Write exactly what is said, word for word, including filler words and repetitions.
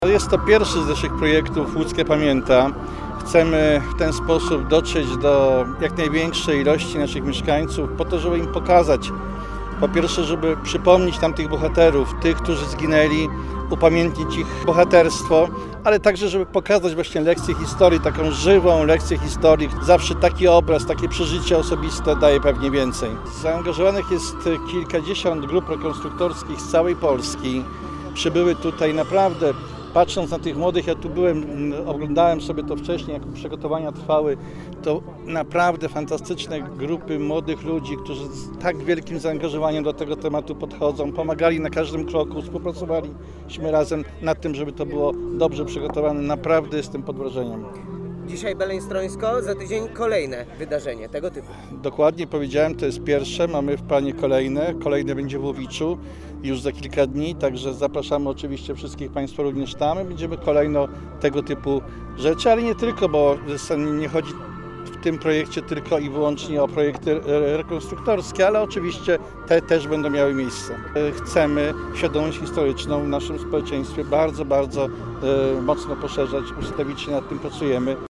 Jest to pierwszy z naszych projektów Łódzkie Pamięta. Chcemy w ten sposób dotrzeć do jak największej ilości naszych mieszkańców po to, żeby im pokazać, po pierwsze, żeby przypomnieć tamtych bohaterów, tych, którzy zginęli, upamiętnić ich bohaterstwo, ale także, żeby pokazać właśnie lekcję historii, taką żywą lekcję historii. Zawsze taki obraz, takie przeżycie osobiste daje pewnie więcej. Zaangażowanych jest kilkadziesiąt grup rekonstruktorskich z całej Polski. Przybyły tutaj naprawdę, patrząc na tych młodych, ja tu byłem, oglądałem sobie to wcześniej, jak przygotowania trwały, to naprawdę fantastyczne grupy młodych ludzi, którzy z tak wielkim zaangażowaniem do tego tematu podchodzą, pomagali na każdym kroku, współpracowaliśmy razem nad tym, żeby to było dobrze przygotowane. Naprawdę jestem pod wrażeniem. Dzisiaj Beleń-Strońsko, za tydzień kolejne wydarzenie tego typu. Dokładnie powiedziałem, to jest pierwsze, mamy w planie kolejne, kolejne będzie w Łowiczu już za kilka dni, także zapraszamy oczywiście wszystkich Państwa również tam. Będziemy kolejno tego typu rzeczy, ale nie tylko, bo nie chodzi w tym projekcie tylko i wyłącznie o projekty rekonstruktorskie, ale oczywiście te też będą miały miejsce. Chcemy świadomość historyczną w naszym społeczeństwie bardzo, bardzo mocno poszerzać, ustawicznie nad tym pracujemy.